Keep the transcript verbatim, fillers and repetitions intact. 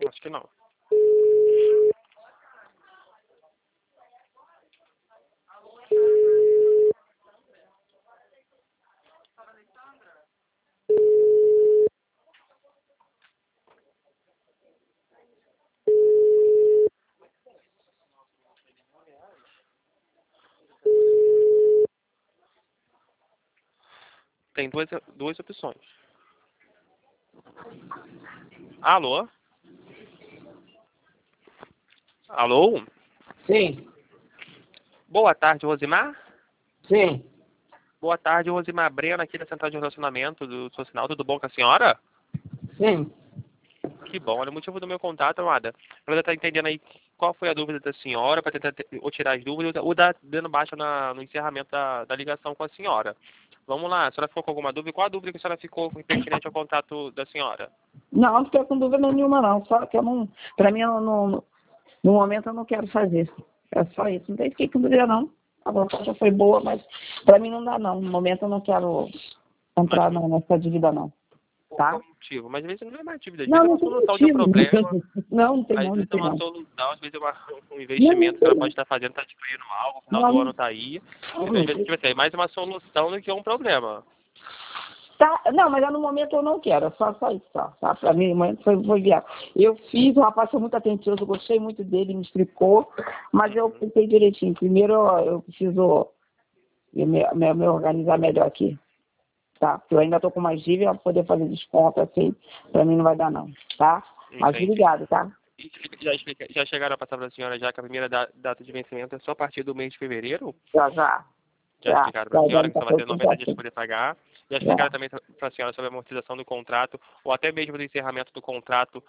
Acho que não. Tem duas, duas opções. Alô? Alô? Sim, Boa tarde, Rosimar. sim. Boa tarde, Rosimar Breno, aqui da Central de Relacionamento do Social. Tudo bom com a senhora? Sim. Que bom. Olha, o motivo do meu contato, amada, para estar entendendo aí qual foi a dúvida da senhora, para tentar te- ou tirar as dúvidas, ou dar dando baixa na, no encerramento da, da ligação com a senhora. Vamos lá, a senhora ficou com alguma dúvida? Qual a dúvida que a senhora ficou pertinente ao contato da senhora? Não, não estou com dúvida nenhuma, não. Só que eu não. Para mim, eu não, no momento, eu não quero fazer. É só isso. Não tem fiquei com dúvida, não. A proposta foi boa, mas para mim não dá, não. No momento, eu não quero entrar Mas, não, nessa dívida, não. por Tá? qual motivo? Mas às vezes não é mais dívida, às vezes Não, é não uma tem solução de um motivo. problema, Não, não tem às não, não vezes é tem uma não. solução, às vezes é uma, um Não, não investimento que tem ela não. pode estar fazendo, está adquirindo algo, no final Não, do ano não, está aí. não, Então, às não vezes, tem. tipo assim, é mais uma solução do que um problema. Tá, não, mas no momento eu não quero, só, só isso, só, tá? Pra mim, no momento foi, foi viável. Eu fiz, o rapaz foi muito atencioso, gostei muito dele, me explicou, mas eu Uhum. pensei direitinho. Primeiro eu, eu preciso me, me, me organizar melhor aqui, tá? Porque eu ainda tô com mais dívida, pra poder fazer desconto, assim, pra mim não vai dar não, tá? Mas Entendi. obrigado, tá? E Já, explica- já chegaram a passar para a senhora já que a primeira da- data de vencimento é só a partir do mês de fevereiro? Já, já, Já já, explicaram para a já, senhora já, que só tá vai ter tudo noventa dias para certinho, poder pagar? Já explicaram já. também para a senhora sobre a amortização do contrato ou até mesmo do encerramento do contrato